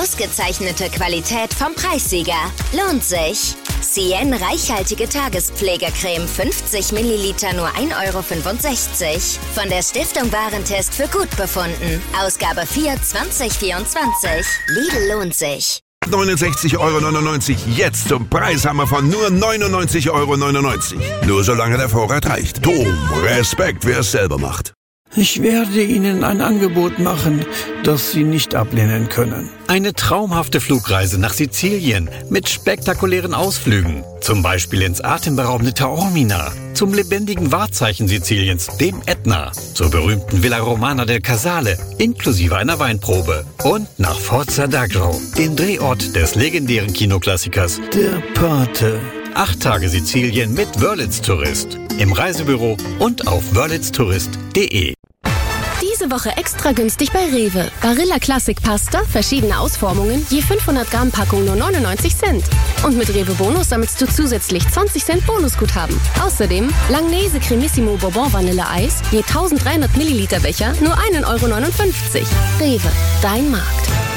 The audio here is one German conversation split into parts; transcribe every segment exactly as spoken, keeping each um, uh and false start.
Ausgezeichnete Qualität vom Preissieger. Lohnt sich. Cien reichhaltige Tagespflegecreme fünfzig Milliliter nur ein Euro fünfundsechzig. Von der Stiftung Warentest für gut befunden. Ausgabe vier zwanzig vierundzwanzig. Lidl lohnt sich. neunundsechzig Euro neunundneunzig jetzt zum Preishammer von nur neunundneunzig Euro neunundneunzig. Nur solange der Vorrat reicht. Dom, Respekt, wer es selber macht. Ich werde Ihnen ein Angebot machen, das Sie nicht ablehnen können. Eine traumhafte Flugreise nach Sizilien mit spektakulären Ausflügen. Zum Beispiel ins atemberaubende Taormina, zum lebendigen Wahrzeichen Siziliens, dem Ätna, zur berühmten Villa Romana del Casale, inklusive einer Weinprobe. Und nach Forza d'Agro, dem Drehort des legendären Kinoklassikers Der Pate. Acht Tage Sizilien mit Wörlitz Tourist. Im Reisebüro und auf wörlitz tourist punkt de. Diese Woche extra günstig bei Rewe. Barilla Classic Pasta, verschiedene Ausformungen, je fünfhundert Gramm Packung nur neunundneunzig Cent. Und mit Rewe Bonus sammelst du zusätzlich zwanzig Cent Bonusguthaben. Außerdem Langnese Cremissimo Bourbon Vanille Eis, je dreizehnhundert Milliliter Becher, nur ein Euro neunundfünfzig. Rewe, dein Markt.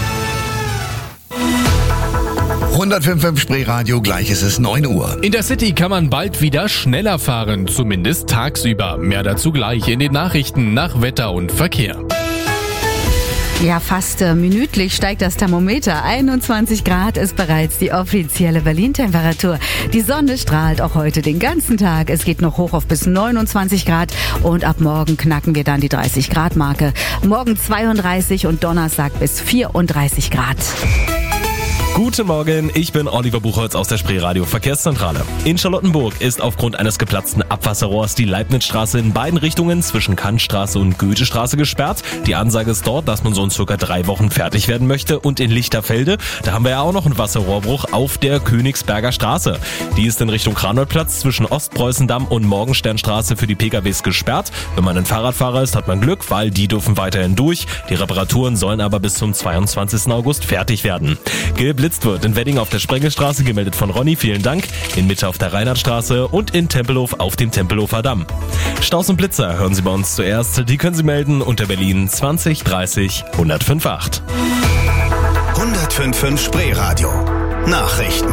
hundertfünf Komma fünf Spreeradio, gleich ist es neun Uhr. In der City kann man bald wieder schneller fahren, zumindest tagsüber. Mehr dazu gleich in den Nachrichten nach Wetter und Verkehr. Ja, fast äh, minütlich steigt das Thermometer. einundzwanzig Grad ist bereits die offizielle Berlin-Temperatur. Die Sonne strahlt auch heute den ganzen Tag. Es geht noch hoch auf bis neunundzwanzig Grad und ab morgen knacken wir dann die dreißig Grad Marke. Morgen zweiunddreißig und Donnerstag bis vierunddreißig Grad. Guten Morgen, ich bin Oliver Buchholz aus der Spreeradio Verkehrszentrale. In Charlottenburg ist aufgrund eines geplatzten Abwasserrohrs die Leibnizstraße in beiden Richtungen zwischen Kantstraße und Goethestraße gesperrt. Die Ansage ist dort, dass man so in circa drei Wochen fertig werden möchte. Und in Lichterfelde, da haben wir ja auch noch einen Wasserrohrbruch auf der Königsberger Straße. Die ist in Richtung Kranolplatz zwischen Ostpreußendamm und Morgensternstraße für die P K Ws gesperrt. Wenn man ein Fahrradfahrer ist, hat man Glück, weil die dürfen weiterhin durch. Die Reparaturen sollen aber bis zum zweiundzwanzigsten August fertig werden. Geblitzt wird in Wedding auf der Sprengelstraße, gemeldet von Ronny, vielen Dank. In Mitte auf der Reinhardtstraße und in Tempelhof auf dem Tempelhofer Damm. Staus und Blitzer hören Sie bei uns zuerst. Die können Sie melden unter Berlin zwanzig dreißig hundertfünf Komma acht. hundertfünf Komma fünf Spreeradio. Nachrichten.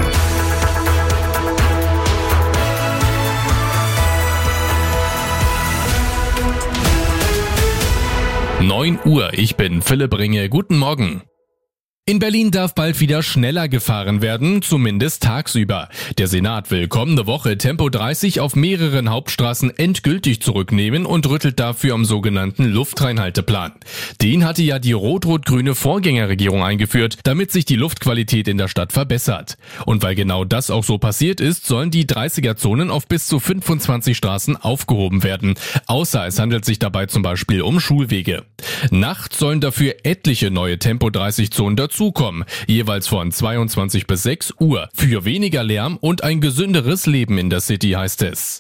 neun Uhr, ich bin Philipp Ringe. Guten Morgen. In Berlin darf bald wieder schneller gefahren werden, zumindest tagsüber. Der Senat will kommende Woche Tempo dreißig auf mehreren Hauptstraßen endgültig zurücknehmen und rüttelt dafür am sogenannten Luftreinhalteplan. Den hatte ja die rot-rot-grüne Vorgängerregierung eingeführt, damit sich die Luftqualität in der Stadt verbessert. Und weil genau das auch so passiert ist, sollen die dreißiger-Zonen auf bis zu fünfundzwanzig Straßen aufgehoben werden. Außer es handelt sich dabei zum Beispiel um Schulwege. Nachts sollen dafür etliche neue Tempo dreißig-Zonen dazu zukommen, jeweils von zweiundzwanzig bis sechs Uhr. Für weniger Lärm und ein gesünderes Leben in der City, heißt es.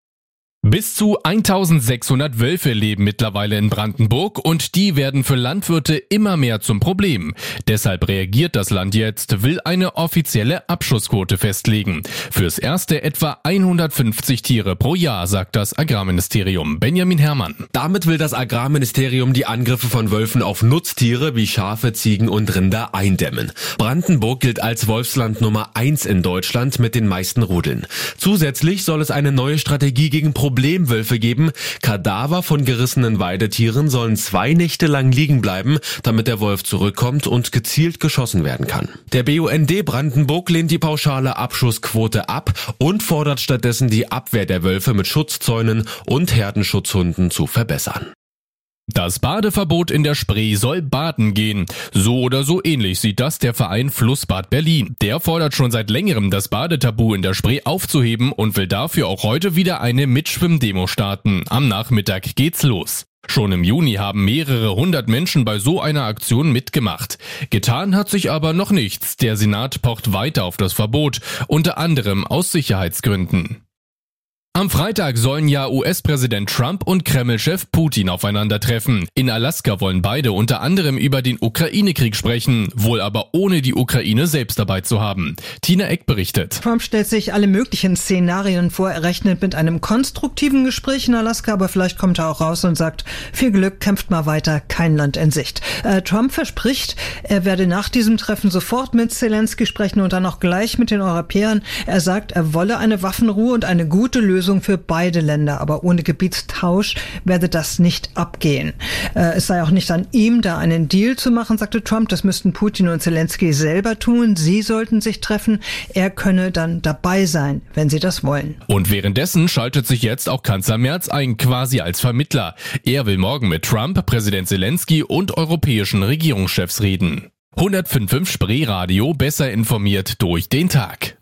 Bis zu eintausendsechshundert Wölfe leben mittlerweile in Brandenburg und die werden für Landwirte immer mehr zum Problem. Deshalb reagiert das Land jetzt, will eine offizielle Abschussquote festlegen. Fürs Erste etwa hundertfünfzig Tiere pro Jahr, sagt das Agrarministerium. Benjamin Herrmann. Damit will das Agrarministerium die Angriffe von Wölfen auf Nutztiere wie Schafe, Ziegen und Rinder eindämmen. Brandenburg gilt als Wolfsland Nummer eins in Deutschland mit den meisten Rudeln. Zusätzlich soll es eine neue Strategie gegen Probleme Problemwölfe geben. Kadaver von gerissenen Weidetieren sollen zwei Nächte lang liegen bleiben, damit der Wolf zurückkommt und gezielt geschossen werden kann. Der B U N D Brandenburg lehnt die pauschale Abschussquote ab und fordert stattdessen die Abwehr der Wölfe mit Schutzzäunen und Herdenschutzhunden zu verbessern. Das Badeverbot in der Spree soll baden gehen. So oder so ähnlich sieht das der Verein Flussbad Berlin. Der fordert schon seit längerem, das Badetabu in der Spree aufzuheben und will dafür auch heute wieder eine Mitschwimmdemo starten. Am Nachmittag geht's los. Schon im Juni haben mehrere hundert Menschen bei so einer Aktion mitgemacht. Getan hat sich aber noch nichts. Der Senat pocht weiter auf das Verbot, unter anderem aus Sicherheitsgründen. Am Freitag sollen ja U S-Präsident Trump und Kreml-Chef Putin aufeinandertreffen. In Alaska wollen beide unter anderem über den Ukraine-Krieg sprechen, wohl aber ohne die Ukraine selbst dabei zu haben. Tina Eck berichtet. Trump stellt sich alle möglichen Szenarien vor. Er rechnet mit einem konstruktiven Gespräch in Alaska, aber vielleicht kommt er auch raus und sagt, viel Glück, kämpft mal weiter, kein Land in Sicht. Äh, Trump verspricht, er werde nach diesem Treffen sofort mit Zelensky sprechen und dann auch gleich mit den Europäern. Er sagt, er wolle eine Waffenruhe und eine gute Lösung für beide Länder, aber ohne Gebietstausch werde das nicht abgehen. Äh, es sei auch nicht an ihm, da einen Deal zu machen, sagte Trump. Das müssten Putin und Zelensky selber tun. Sie sollten sich treffen. Er könne dann dabei sein, wenn sie das wollen. Und währenddessen schaltet sich jetzt auch Kanzler Merz ein, quasi als Vermittler. Er will morgen mit Trump, Präsident Zelensky und europäischen Regierungschefs reden. hundertfünf Komma fünf Spree Radio, besser informiert durch den Tag.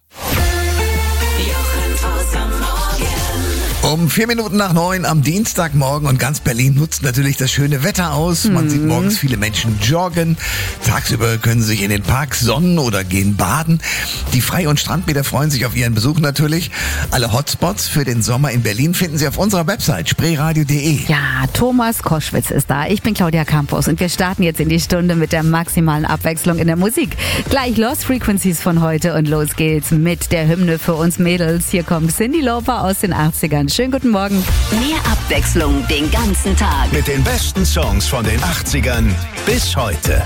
Um vier Minuten nach neun am Dienstagmorgen und ganz Berlin nutzt natürlich das schöne Wetter aus. Man mhm. sieht morgens viele Menschen joggen. Tagsüber können sie sich in den Parks sonnen oder gehen baden. Die Frei- und Strandbäder freuen sich auf ihren Besuch natürlich. Alle Hotspots für den Sommer in Berlin finden Sie auf unserer Website spreeradio punkt de. Ja, Thomas Koschwitz ist da. Ich bin Claudia Campos und wir starten jetzt in die Stunde mit der maximalen Abwechslung in der Musik. Gleich Lost Frequencies von heute und los geht's mit der Hymne für uns Mädels. Hier kommt Cyndi Lauper aus den achtzigern. Schönen guten Morgen. Mehr Abwechslung den ganzen Tag. Mit den besten Songs von den achtzigern bis heute.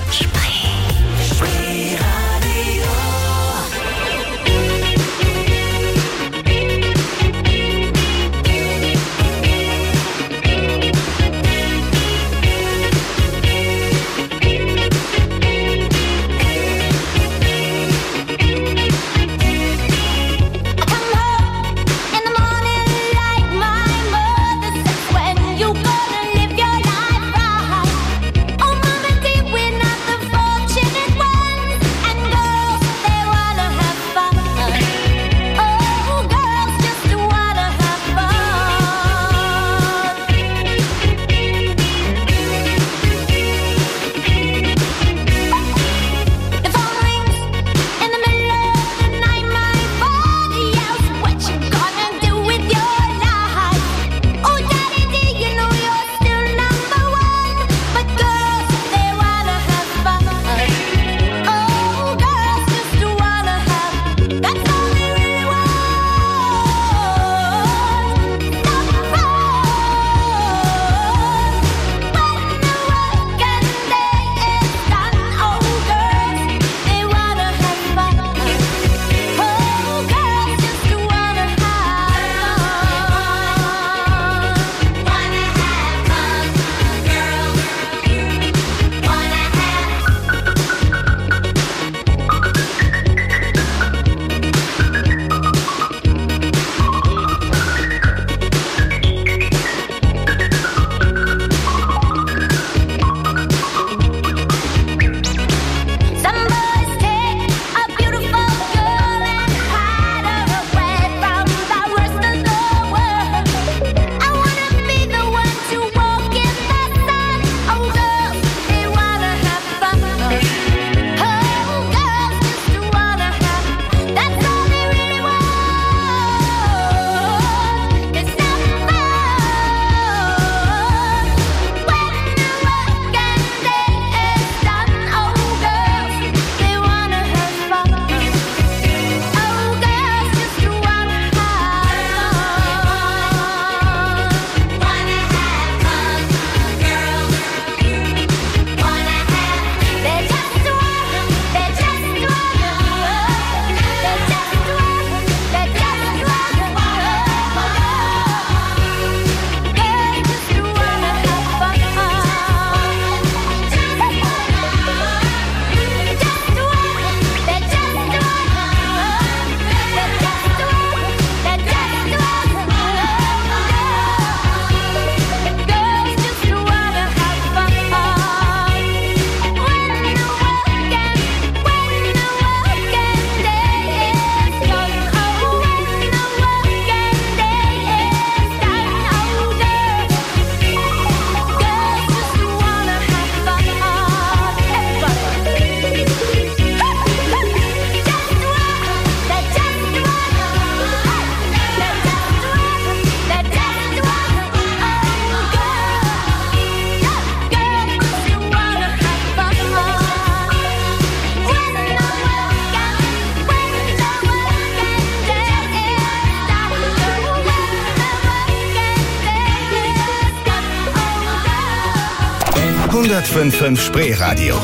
You gotta live your life right. Oh, mama, dear, we're not the fortune. hundertfünf Komma fünf Spreeradio.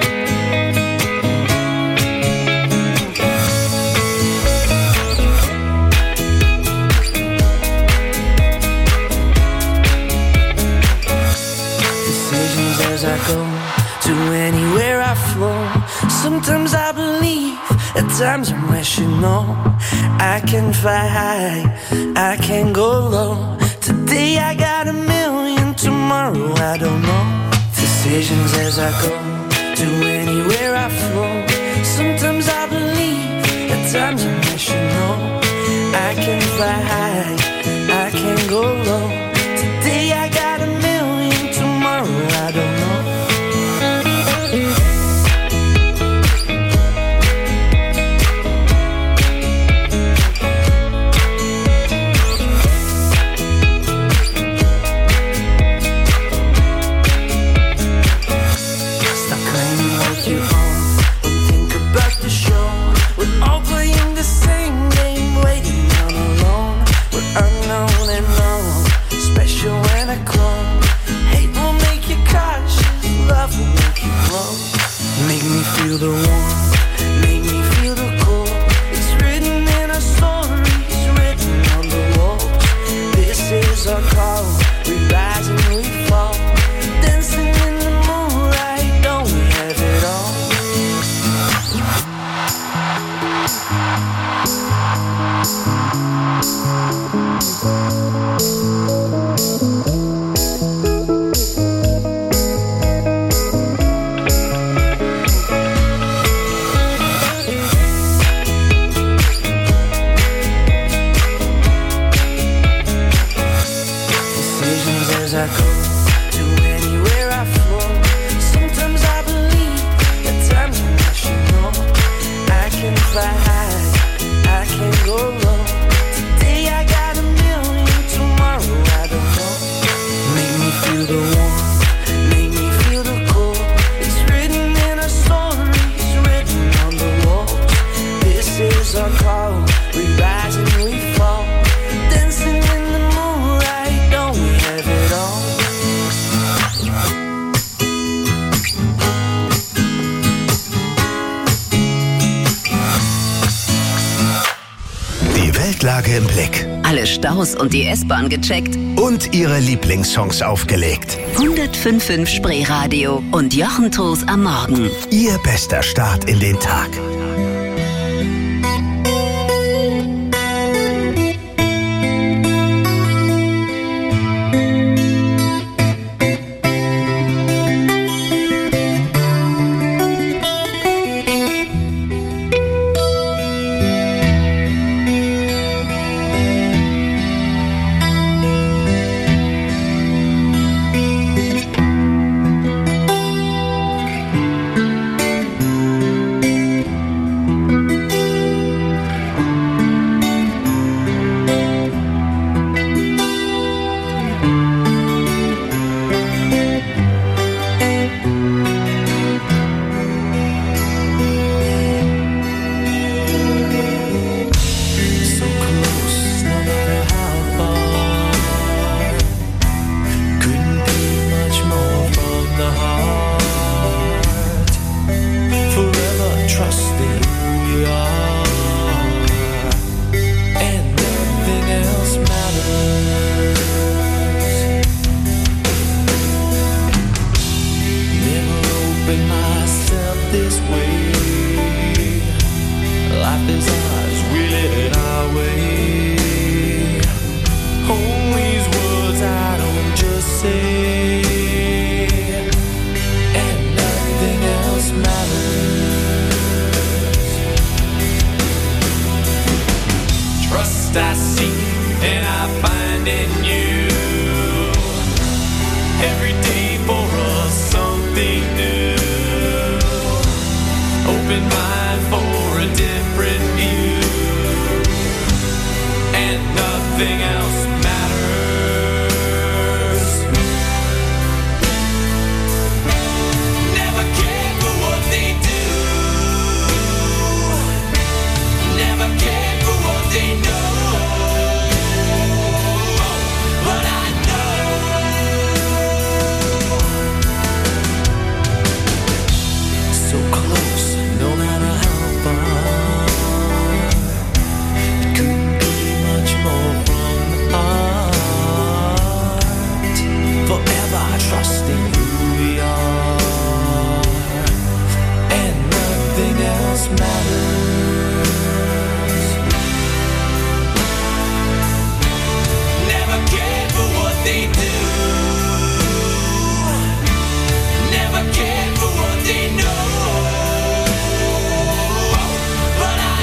Decisions as I go to anywhere I flow. Sometimes I believe, at times I'm rational. I can fly high, I can go low. Today I got a million, tomorrow I don't know. Decisions as I go to anywhere I flow. Sometimes I believe, at times I'm rational. I can fly high, I can go low. Today I got a million, tomorrow I don't know. Feel the warmth, make me feel the cold. It's written in our stories, written on the walls. This is our call, we rise and we fall. Dancing in the moonlight, don't we have it all? I go to anywhere I flow. Sometimes I believe, at times I'm rational. I can fly high, I can go low. Today I got a million, tomorrow I don't know. Make me feel the warmth, make me feel the cold. It's written in our stories, written on the walls. This is our call, we rise and we fall. Dancing in the moonlight, don't we have it all? Die Weltlage im Blick. Alle Staus und die S-Bahn gecheckt. Und ihre Lieblingssongs aufgelegt. hundertfünf Komma fünf Spreeradio und Jochen Toos am Morgen. Ihr bester Start in den Tag. else matters. Never cared for what they do. Never cared for what they know. But I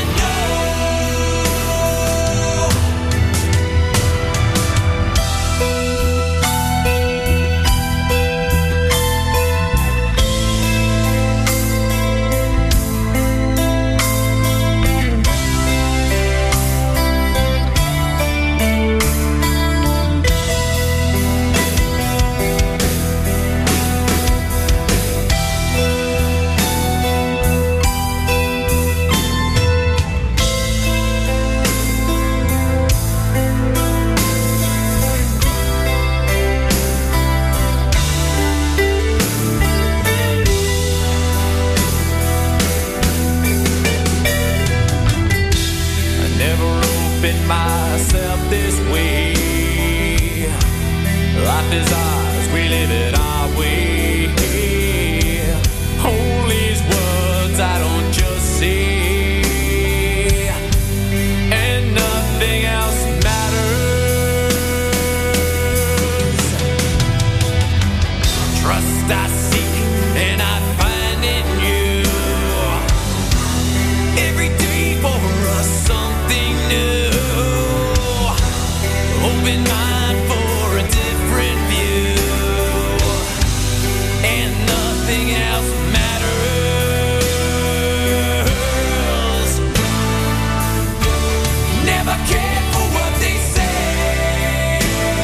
myself this way. Life is ours, we live it our way. Hold these words I don't just say, and nothing else matters. Trust I seek and I find in you. Every day for us something new. Open mind for a different view, and nothing else matters. Never cared for what they say.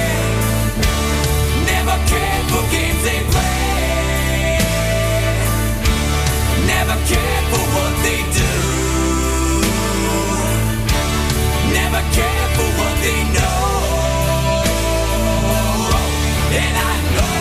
Never cared for games they play. Never cared for what they do. Never cared for what they know. And I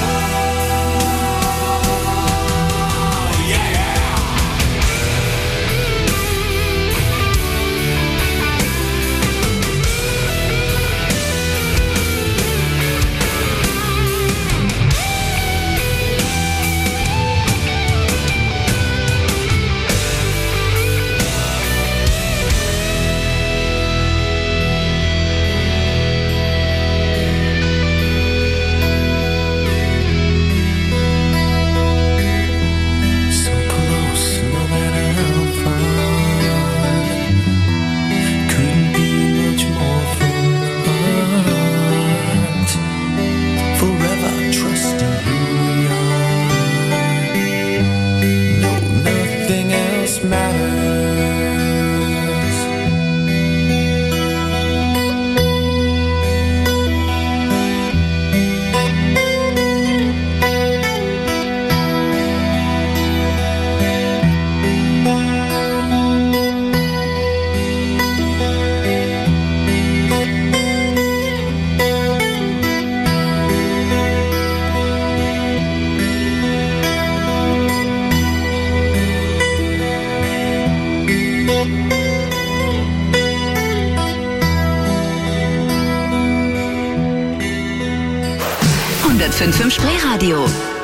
hundertfünf Komma fünf Spreeradio.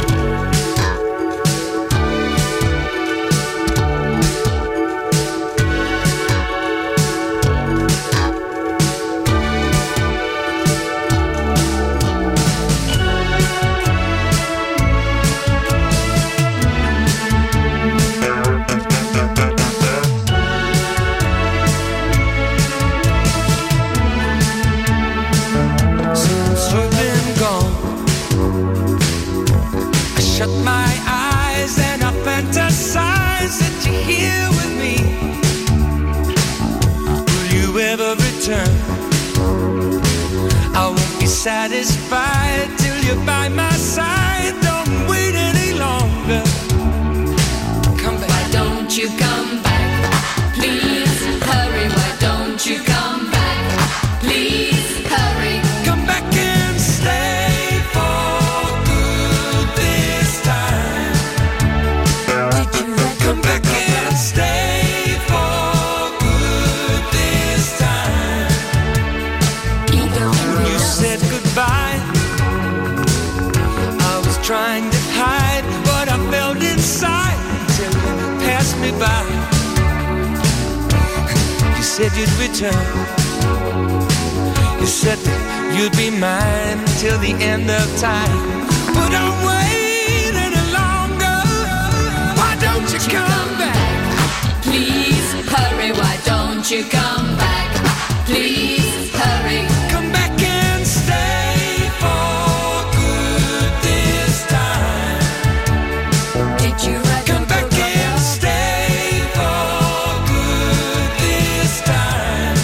Satisfied till you're by my side. Don't wait any longer. Come back. Why don't you come back? Please hurry. Why don't you come back? Please hurry. Come back and stay for good this time. Did you come back and stay for good this time? You said goodbye. I was trying to hide what I felt inside until you passed me by. said you'd return. You said that you'd be mine till the end of time. But I'm waiting any longer. Why don't you come back? Please hurry, why don't you come back? Please hurry. Come back and stay for good this time. Did you write Come back and stay for good this time.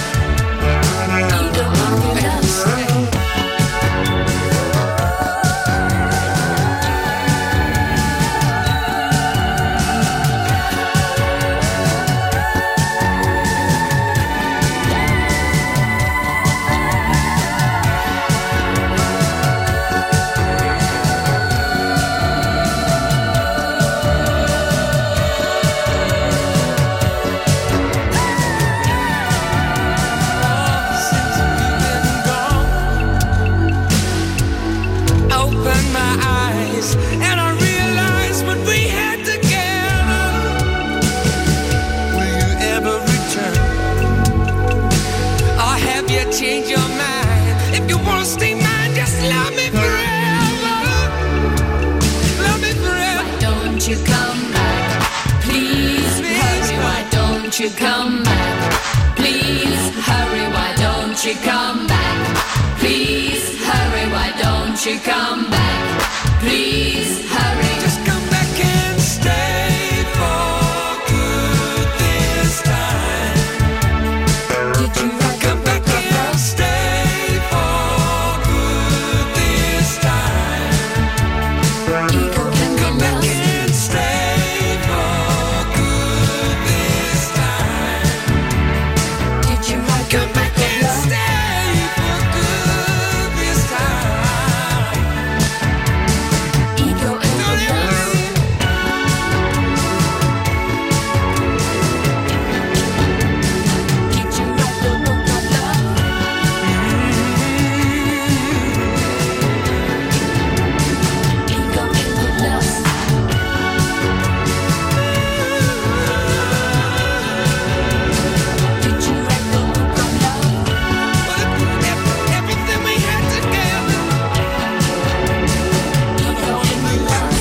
And I realized what we had together. Will you ever return? Or have you changed your mind? If you wanna stay mine, just love me forever. Love me forever. Why don't you come back? Please hurry, why don't you come back? Please hurry, why don't you come back? Please hurry, why don't you come back? Please hurry. Just come back and stay for good this time. Did you write Come back and stay for good this time. Ego can Come be back lost. and stay for good this time. Did you write Come back and stay for good this time. Ego and Don't ever leave. Did you write the book of love? Ego and love. Did you write the book of love? Everything we had together. Ego and love.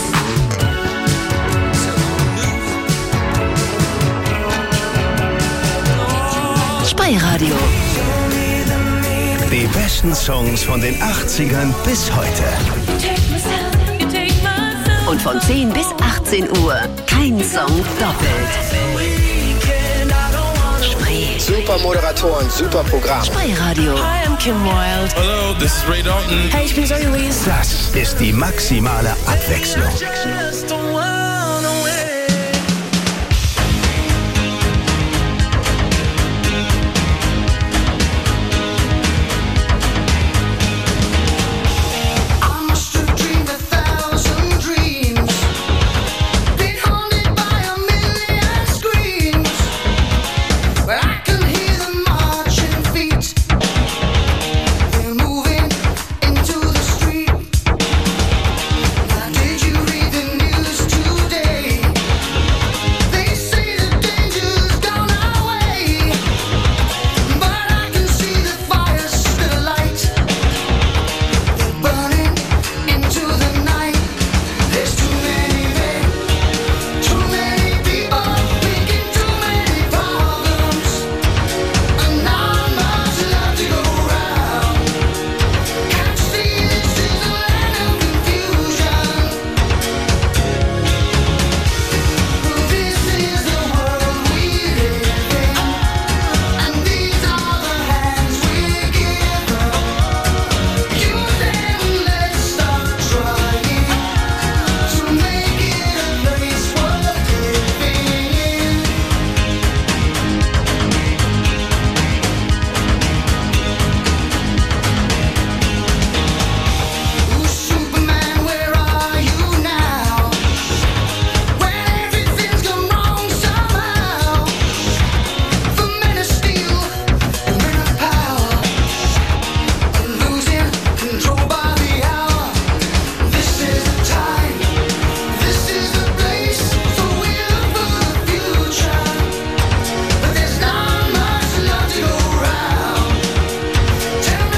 Sprayradio. Die besten Songs von den achtzigern bis heute. Und von zehn bis achtzehn Uhr. Kein Song doppelt. Spree. Super Moderatoren, super Programm. Sprayradio. Hi, I'm Kim Wilde. Hello, this is Ray Dalton. Hey, ich bin Zoe Wees. Das ist die maximale Abwechslung. Just don't